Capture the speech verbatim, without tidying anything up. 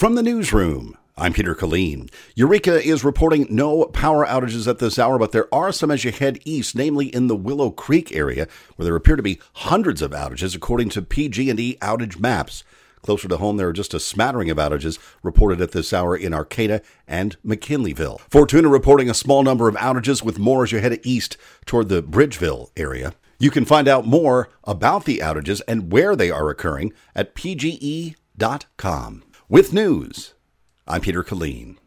From the newsroom, I'm Peter Killeen. Eureka is reporting no power outages at this hour, but there are some as you head east, namely in the Willow Creek area, where there appear to be hundreds of outages, according to P G and E outage maps. Closer to home, there are just a smattering of outages reported at this hour in Arcata and McKinleyville. Fortuna reporting a small number of outages, with more as you head east toward the Bridgeville area. You can find out more about the outages and where they are occurring at P G E dot com. With news, I'm Peter Killeen.